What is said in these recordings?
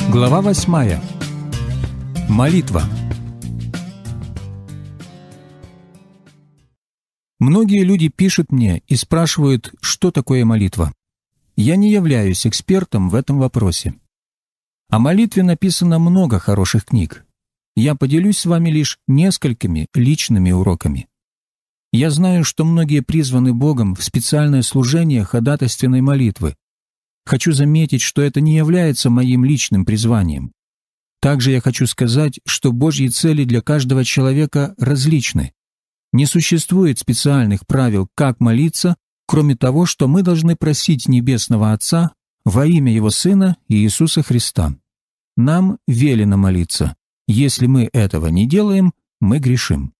Глава 8. Молитва. Многие люди пишут мне и спрашивают, что такое молитва. Я не являюсь экспертом в этом вопросе. О молитве написано много хороших книг. Я поделюсь с вами лишь несколькими личными уроками. Я знаю, что многие призваны Богом в специальное служение ходатайственной молитвы. Хочу заметить, что это не является моим личным призванием. Также я хочу сказать, что Божьи цели для каждого человека различны. Не существует специальных правил, как молиться, кроме того, что мы должны просить Небесного Отца во имя Его Сына Иисуса Христа. Нам велено молиться. Если мы этого не делаем, мы грешим.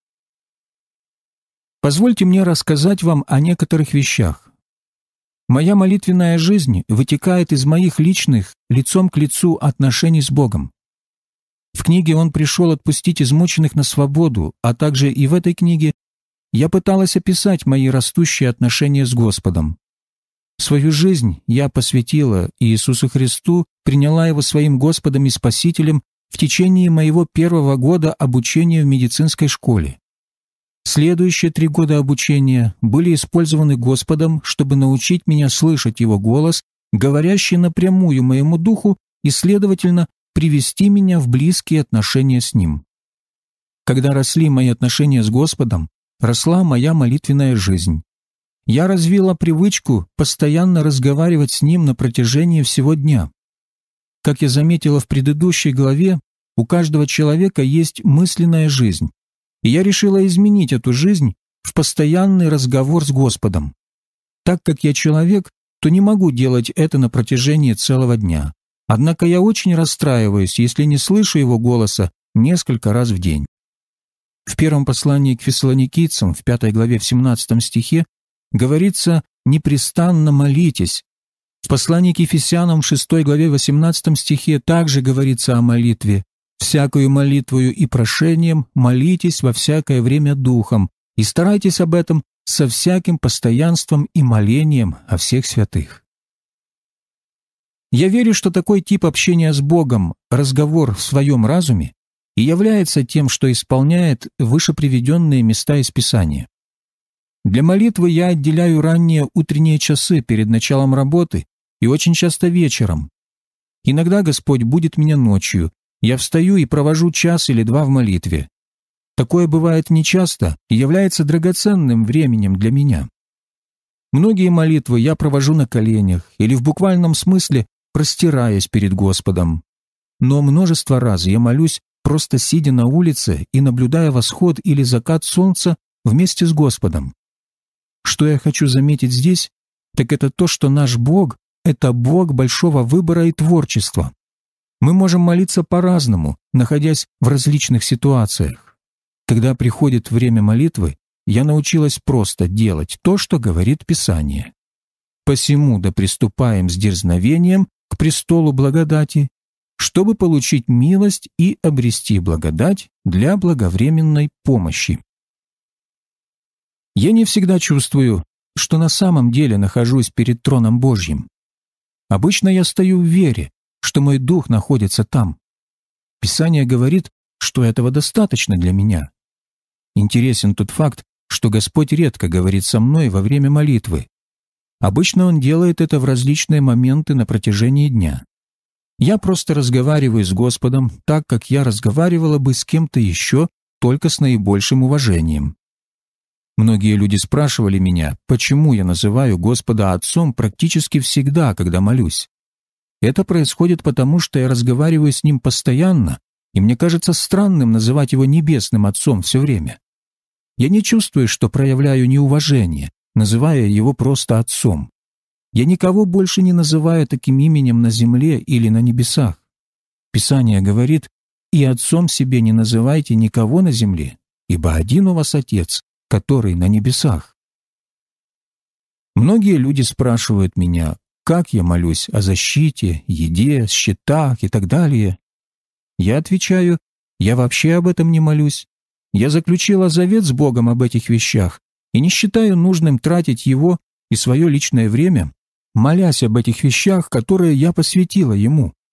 Позвольте мне рассказать вам о некоторых вещах. Моя молитвенная жизнь вытекает из моих личных, лицом к лицу отношений с Богом. В книге «Он пришел отпустить измученных на свободу», а также и в этой книге я пыталась описать мои растущие отношения с Господом. Свою жизнь я посвятила Иисусу Христу, приняла Его своим Господом и Спасителем в течение моего первого года обучения в медицинской школе. Следующие 3 года обучения были использованы Господом, чтобы научить меня слышать Его голос, говорящий напрямую моему духу, и, следовательно, привести меня в близкие отношения с Ним. Когда росли мои отношения с Господом, росла моя молитвенная жизнь. Я развила привычку постоянно разговаривать с Ним на протяжении всего дня. Как я заметила в предыдущей главе, у каждого человека есть мысленная жизнь. И я решила изменить эту жизнь в постоянный разговор с Господом. Так как я человек, то не могу делать это на протяжении целого дня. Однако я очень расстраиваюсь, если не слышу Его голоса несколько раз в день. В первом послании к Фессалоникийцам, в 5 главе, в 17 стихе, говорится «непрестанно молитесь». В послании к Ефесянам, в 6 главе, 18 стихе также говорится о молитве. «Всякою молитвою и прошением молитесь во всякое время духом, и старайтесь об этом со всяким постоянством и молением о всех святых». Я верю, что такой тип общения с Богом, разговор в своем разуме, и является тем, что исполняет вышеприведенные места из Писания. Для молитвы я отделяю ранние утренние часы перед началом работы и очень часто вечером. Иногда Господь будит меня ночью, я встаю и провожу 1 или 2 в молитве. Такое бывает нечасто и является драгоценным временем для меня. Многие молитвы я провожу на коленях или в буквальном смысле простираясь перед Господом. Но множество раз я молюсь, просто сидя на улице и наблюдая восход или закат солнца вместе с Господом. Что я хочу заметить здесь, так это то, что наш Бог — это Бог большого выбора и творчества. Мы можем молиться по-разному, находясь в различных ситуациях. Когда приходит время молитвы, я научилась просто делать то, что говорит Писание. Посему да приступаем с дерзновением к престолу благодати, чтобы получить милость и обрести благодать для благовременной помощи. Я не всегда чувствую, что на самом деле нахожусь перед троном Божьим. Обычно я стою в вере, что мой дух находится там. Писание говорит, что этого достаточно для меня. Интересен тот факт, что Господь редко говорит со мной во время молитвы. Обычно Он делает это в различные моменты на протяжении дня. Я просто разговариваю с Господом так, как я разговаривала бы с кем-то еще, только с наибольшим уважением. Многие люди спрашивали меня, почему я называю Господа Отцом практически всегда, когда молюсь. Это происходит потому, что я разговариваю с Ним постоянно, и мне кажется странным называть Его Небесным Отцом все время. Я не чувствую, что проявляю неуважение, называя Его просто Отцом. Я никого больше не называю таким именем на земле или на небесах. Писание говорит, «И Отцом себе не называйте никого на земле, ибо один у вас Отец, который на небесах». Многие люди спрашивают меня, как я молюсь о защите, еде, счетах и так далее. Я отвечаю, я вообще об этом не молюсь. Я заключила завет с Богом об этих вещах и не считаю нужным тратить его и свое личное время, молясь об этих вещах, которые я посвятила Ему.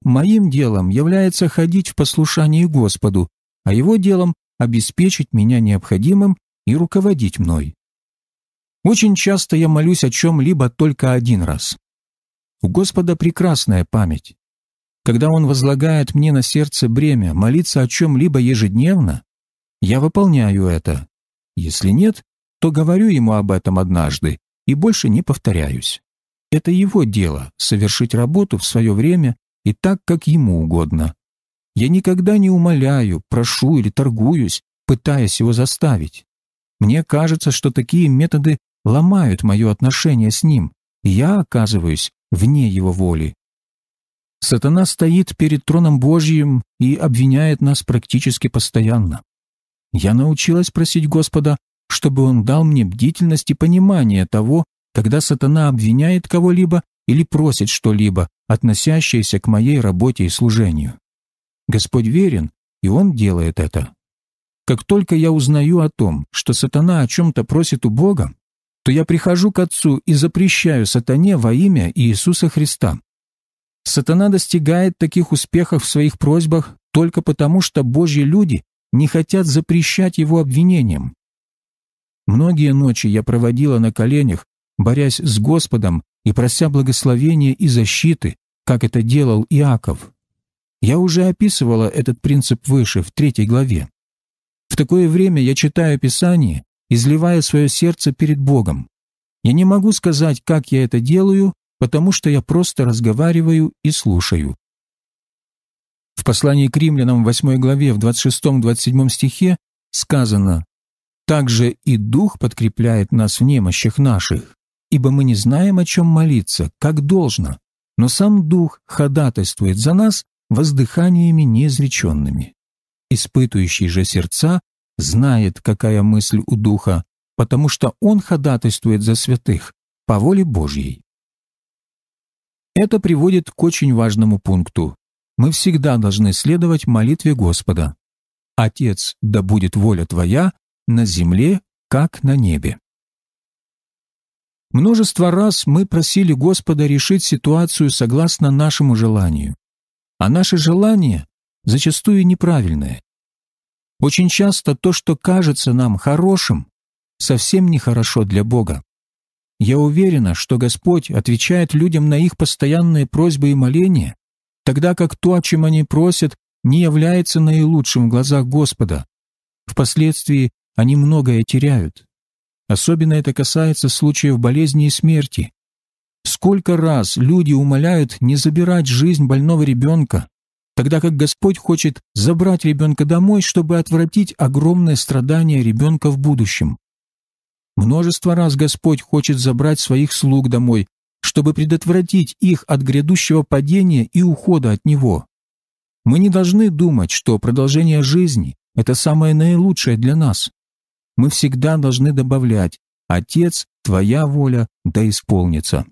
моим делом является ходить в послушании Господу, а Его делом – обеспечить меня необходимым и руководить мной. Очень часто я молюсь о чем-либо только один раз. У Господа прекрасная память. Когда Он возлагает мне на сердце бремя молиться о чем-либо ежедневно, я выполняю это. Если нет, то говорю Ему об этом однажды и больше не повторяюсь. Это Его дело — совершить работу в свое время и так, как Ему угодно. Я никогда не умоляю, прошу или торгуюсь, пытаясь Его заставить. Мне кажется, что такие методы ломают мое отношение с Ним, и я оказываюсь вне Его воли. Сатана стоит перед троном Божьим и обвиняет нас практически постоянно. Я научилась просить Господа, чтобы Он дал мне бдительность и понимание того, когда сатана обвиняет кого-либо или просит что-либо, относящееся к моей работе и служению. Господь верен, и Он делает это. Как только я узнаю о том, что сатана о чем-то просит у Бога, то я прихожу к Отцу и запрещаю сатане во имя Иисуса Христа. Сатана достигает таких успехов в своих просьбах только потому, что Божьи люди не хотят запрещать его обвинениям. Многие ночи я проводила на коленях, борясь с Господом и прося благословения и защиты, как это делал Иаков. Я уже описывала этот принцип выше, в 3 главе. В такое время я читаю Писание, изливая свое сердце перед Богом. Я не могу сказать, как я это делаю, потому что я просто разговариваю и слушаю. В послании к Римлянам в 8 главе в 26-27 стихе сказано: «Также и Дух подкрепляет нас в немощах наших, ибо мы не знаем, о чем молиться, как должно, но сам Дух ходатайствует за нас воздыханиями неизреченными. Испытывающий же сердца знает, какая мысль у Духа, потому что Он ходатайствует за святых по воле Божьей». Это приводит к очень важному пункту. Мы всегда должны следовать молитве Господа: «Отец, да будет воля Твоя на земле, как на небе». Множество раз мы просили Господа решить ситуацию согласно нашему желанию, а наше желание зачастую неправильное. Очень часто то, что кажется нам хорошим, совсем нехорошо для Бога. Я уверена, что Господь отвечает людям на их постоянные просьбы и моления, тогда как то, о чем они просят, не является наилучшим в глазах Господа. Впоследствии они многое теряют. Особенно это касается случаев болезни и смерти. Сколько раз люди умоляют не забирать жизнь больного ребенка, тогда как Господь хочет забрать ребенка домой, чтобы отвратить огромное страдание ребенка в будущем. Множество раз Господь хочет забрать своих слуг домой, чтобы предотвратить их от грядущего падения и ухода от Него. Мы не должны думать, что продолжение жизни – это самое наилучшее для нас. Мы всегда должны добавлять: «Отец, Твоя воля да исполнится».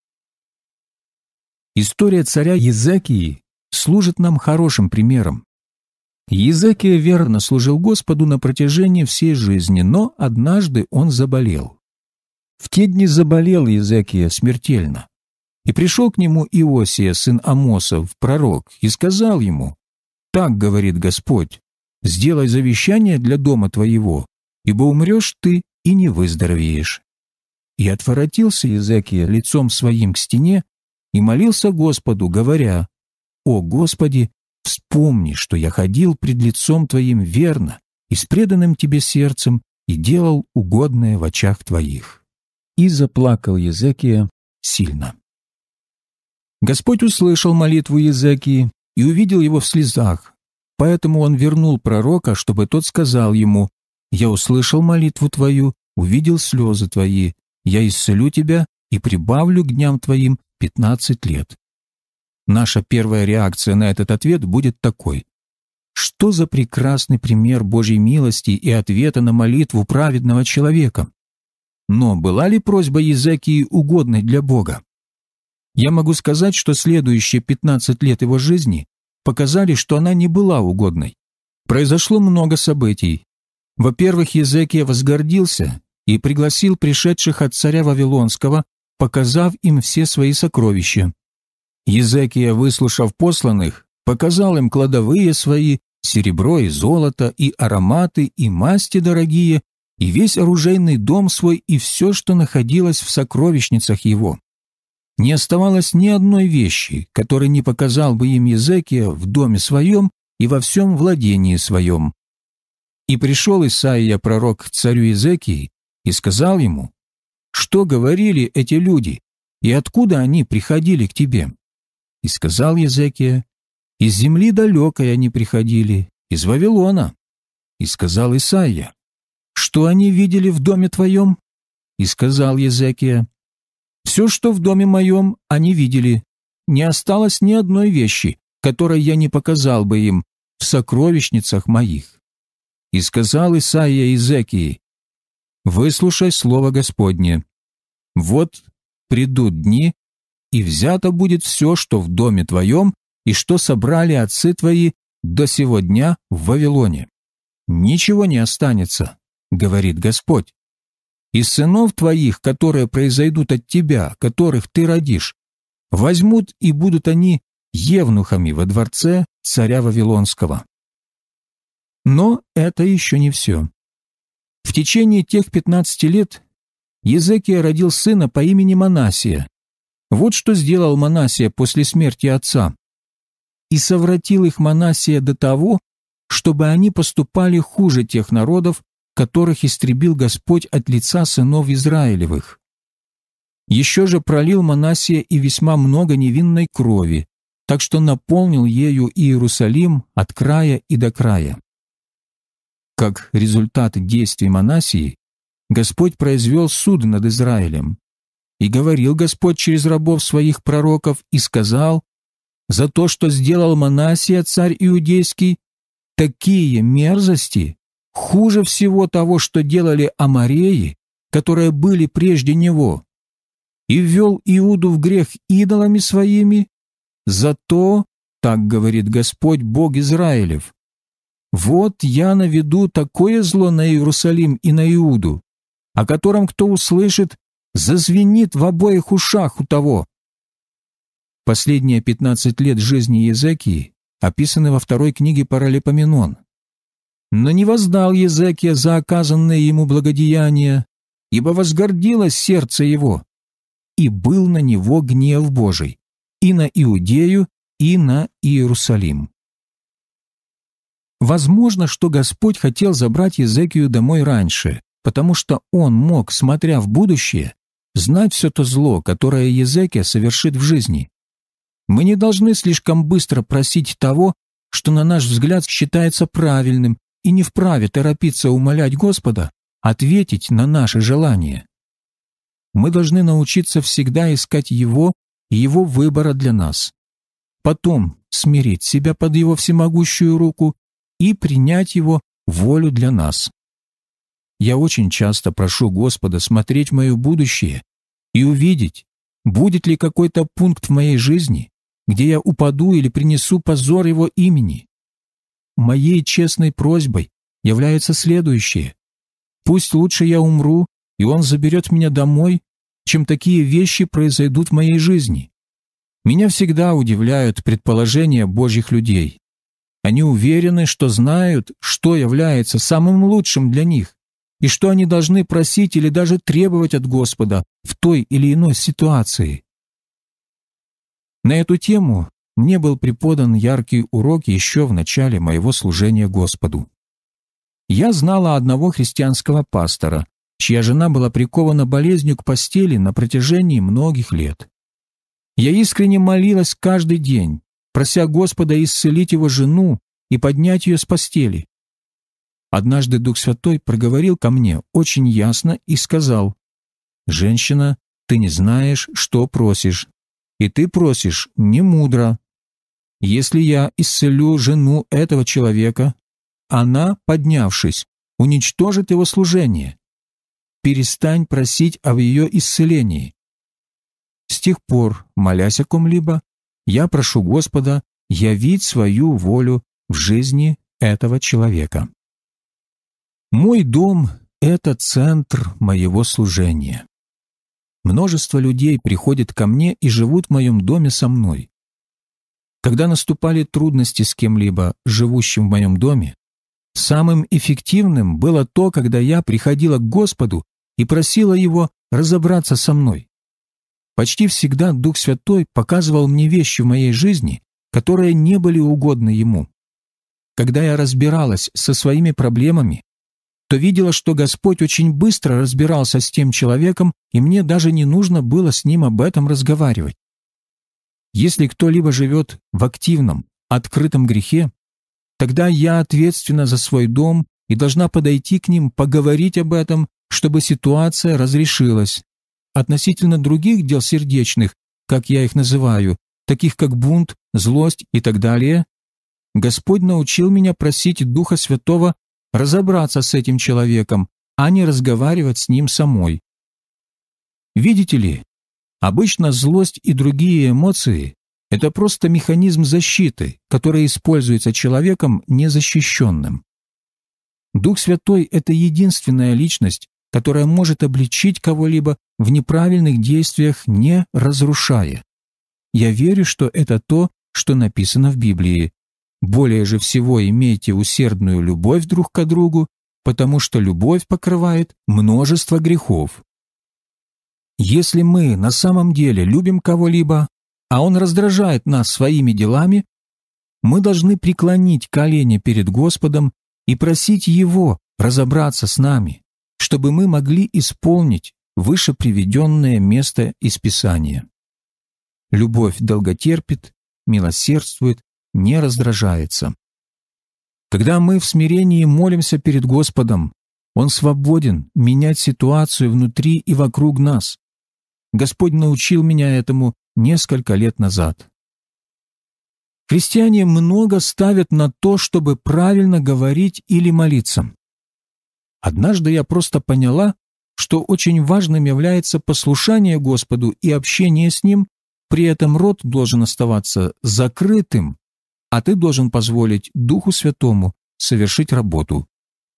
История царя Иезекии служит нам хорошим примером. Иезекия верно служил Господу на протяжении всей жизни, но однажды он заболел. В те дни заболел Иезекия смертельно. И пришел к нему Иосия, сын Амосов, пророк, и сказал ему: «Так говорит Господь, сделай завещание для дома твоего, ибо умрешь ты и не выздоровеешь». И отворотился Иезекия лицом своим к стене и молился Господу, говоря: «О Господи, вспомни, что я ходил пред лицом Твоим верно и с преданным Тебе сердцем и делал угодное в очах Твоих». И заплакал Иезекия сильно. Господь услышал молитву Иезекии и увидел его в слезах, поэтому он вернул пророка, чтобы тот сказал ему: «Я услышал молитву твою, увидел слезы твои, я исцелю тебя и прибавлю к дням твоим 15 лет». Наша первая реакция на этот ответ будет такой: что за прекрасный пример Божьей милости и ответа на молитву праведного человека? Но была ли просьба Иезекии угодной для Бога? Я могу сказать, что следующие 15 лет его жизни показали, что она не была угодной. Произошло много событий. Во-первых, Иезекия возгордился и пригласил пришедших от царя Вавилонского, показав им все свои сокровища. Езекия, выслушав посланных, показал им кладовые свои, серебро и золото, и ароматы, и масти дорогие, и весь оружейный дом свой, и все, что находилось в сокровищницах его. Не оставалось ни одной вещи, которой не показал бы им Езекия в доме своем и во всем владении своем. И пришел Исаия, пророк, к царю Езекии, и сказал ему: «Что говорили эти люди, и откуда они приходили к тебе?» И сказал Езекия: «Из земли далекой они приходили, из Вавилона». И сказал Исаия: «Что они видели в доме твоем?» И сказал Езекия: «Все, что в доме моем, они видели. Не осталось ни одной вещи, которой я не показал бы им в сокровищницах моих». И сказал Исаия Езекии: «Выслушай слово Господне. Вот придут дни, и взято будет все, что в доме твоем, и что собрали отцы твои до сего дня в Вавилоне. Ничего не останется, говорит Господь. Из сынов твоих, которые произойдут от тебя, которых ты родишь, возьмут, и будут они евнухами во дворце царя Вавилонского». Но это еще не все. В течение тех 15 лет Езекия родил сына по имени Манассия. Вот что сделал Манассия после смерти отца. «И совратил их Манассия до того, чтобы они поступали хуже тех народов, которых истребил Господь от лица сынов Израилевых. Еще же пролил Манассия и весьма много невинной крови, так что наполнил ею Иерусалим от края и до края». Как результат действий Манассии, Господь произвел суд над Израилем. «И говорил Господь через рабов своих пророков, и сказал: за то, что сделал Манассия, царь иудейский, такие мерзости, хуже всего того, что делали амореи, которые были прежде него, и ввел Иуду в грех идолами своими, зато, так говорит Господь, Бог Израилев, вот я наведу такое зло на Иерусалим и на Иуду, о котором кто услышит, зазвенит в обоих ушах у того». Последние 15 лет жизни Езекии описаны во второй книге Паралипоменон. «Но не воздал Езекия за оказанные ему благодеяния, ибо возгордилось сердце его, и был на него гнев Божий, и на Иудею, и на Иерусалим». Возможно, что Господь хотел забрать Езекию домой раньше, потому что он мог, смотря в будущее, знать все то зло, которое Езекия совершит в жизни. Мы не должны слишком быстро просить того, что на наш взгляд считается правильным, и не вправе торопиться умолять Господа ответить на наши желания. Мы должны научиться всегда искать Его и Его выбора для нас. Потом смирить себя под Его всемогущую руку и принять Его волю для нас. Я очень часто прошу Господа смотреть в мое будущее и увидеть, будет ли какой-то пункт в моей жизни, где я упаду или принесу позор Его имени. Моей честной просьбой является следующее: пусть лучше я умру, и Он заберет меня домой, чем такие вещи произойдут в моей жизни. Меня всегда удивляют предположения Божьих людей. Они уверены, что знают, что является самым лучшим для них, и что они должны просить или даже требовать от Господа в той или иной ситуации. На эту тему мне был преподан яркий урок еще в начале моего служения Господу. Я знала одного христианского пастора, чья жена была прикована болезнью к постели на протяжении многих лет. Я искренне молилась каждый день, прося Господа исцелить его жену и поднять ее с постели. Однажды Дух Святой проговорил ко мне очень ясно и сказал: «Женщина, ты не знаешь, что просишь, и ты просишь не мудро. Если я исцелю жену этого человека, она, поднявшись, уничтожит его служение. Перестань просить об ее исцелении». С тех пор, молясь о ком-либо, я прошу Господа явить свою волю в жизни этого человека. Мой дом — это центр моего служения. Множество людей приходят ко мне и живут в моем доме со мной. Когда наступали трудности с кем-либо, живущим в моем доме, самым эффективным было то, когда я приходила к Господу и просила Его разобраться со мной. Почти всегда Дух Святой показывал мне вещи в моей жизни, которые не были угодны Ему. Когда я разбиралась со своими проблемами, то видела, что Господь очень быстро разбирался с тем человеком, и мне даже не нужно было с ним об этом разговаривать. Если кто-либо живет в активном, открытом грехе, тогда я ответственна за свой дом и должна подойти к ним, поговорить об этом, чтобы ситуация разрешилась. Относительно других дел сердечных, как я их называю, таких как бунт, злость и так далее, Господь научил меня просить Духа Святого разобраться с этим человеком, а не разговаривать с ним самой. Видите ли, обычно злость и другие эмоции – это просто механизм защиты, который используется человеком незащищенным. Дух Святой – это единственная личность, которая может обличить кого-либо в неправильных действиях, не разрушая. Я верю, что это то, что написано в Библии. Более же всего имейте усердную любовь друг к другу, потому что любовь покрывает множество грехов. Если мы на самом деле любим кого-либо, а он раздражает нас своими делами, мы должны преклонить колени перед Господом и просить Его разобраться с нами, чтобы мы могли исполнить выше приведенное место из Писания. Любовь долготерпит, милосердствует, не раздражается. Когда мы в смирении молимся перед Господом, Он свободен менять ситуацию внутри и вокруг нас. Господь научил меня этому несколько лет назад. Христиане много ставят на то, чтобы правильно говорить или молиться. Однажды я просто поняла, что очень важным является послушание Господу и общение с Ним, при этом рот должен оставаться закрытым, а ты должен позволить Духу Святому совершить работу.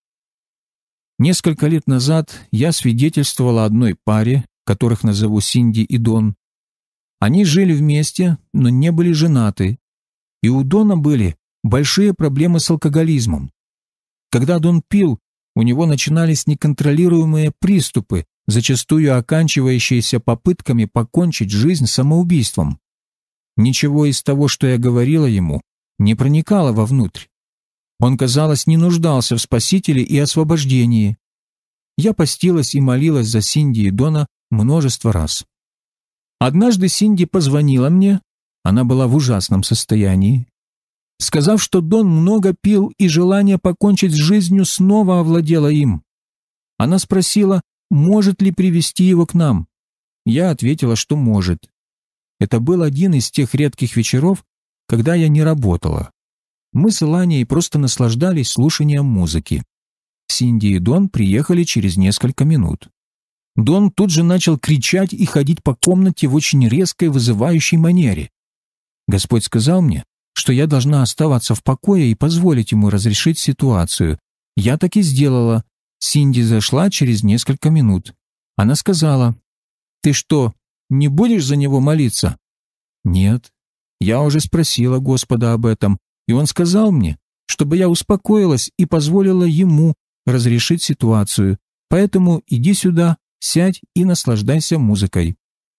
Несколько лет назад я свидетельствовала одной паре, которых назову Синди и Дон. Они жили вместе, но не были женаты, и у Дона были большие проблемы с алкоголизмом. Когда Дон пил, у него начинались неконтролируемые приступы, зачастую оканчивающиеся попытками покончить жизнь самоубийством. Ничего из того, что я говорила ему, не проникало вовнутрь. Он, казалось, не нуждался в Спасителе и освобождении. Я постилась и молилась за Синди и Дона множество раз. Однажды Синди позвонила мне, она была в ужасном состоянии, сказав, что Дон много пил и желание покончить с жизнью снова овладело им. Она спросила, может ли привести его к нам. Я ответила, что может. Это был один из тех редких вечеров, когда я не работала. Мы с Иланией просто наслаждались слушанием музыки. Синди и Дон приехали через несколько минут. Дон тут же начал кричать и ходить по комнате в очень резкой, вызывающей манере. Господь сказал мне, что я должна оставаться в покое и позволить ему разрешить ситуацию. Я так и сделала. Синди зашла через несколько минут. Она сказала, «Ты что, не будешь за него молиться?» «Нет. Я уже спросила Господа об этом, и Он сказал мне, чтобы я успокоилась и позволила Ему разрешить ситуацию. Поэтому иди сюда, сядь и наслаждайся музыкой».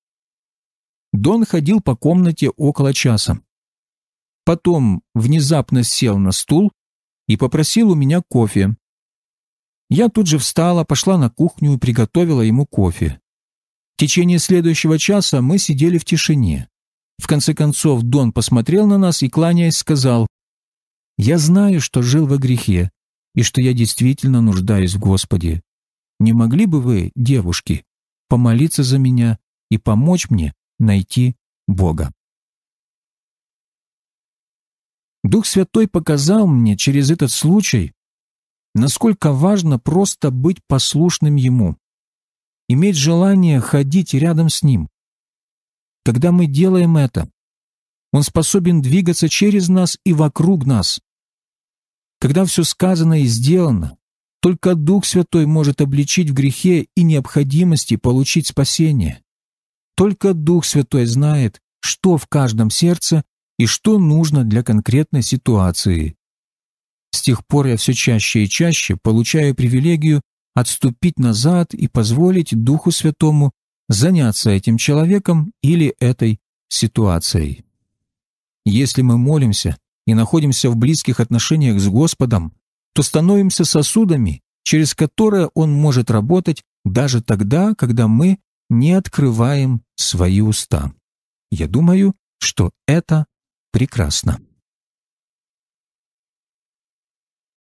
Дон ходил по комнате около часа. Потом внезапно сел на стул и попросил у меня кофе. Я тут же встала, пошла на кухню и приготовила ему кофе. В течение следующего часа мы сидели в тишине. В конце концов Дон посмотрел на нас и, кланяясь, сказал, «Я знаю, что жил во грехе, и что я действительно нуждаюсь в Господе. Не могли бы вы, девушки, помолиться за меня и помочь мне найти Бога?» Дух Святой показал мне через этот случай, насколько важно просто быть послушным Ему, иметь желание ходить рядом с Ним. Когда мы делаем это, Он способен двигаться через нас и вокруг нас. Когда все сказано и сделано, только Дух Святой может обличить в грехе и необходимости получить спасение. Только Дух Святой знает, что в каждом сердце и что нужно для конкретной ситуации. С тех пор я все чаще и чаще получаю привилегию отступить назад и позволить Духу Святому заняться этим человеком или этой ситуацией. Если мы молимся и находимся в близких отношениях с Господом, то становимся сосудами, через которые Он может работать даже тогда, когда мы не открываем свои уста. Я думаю, что это прекрасно.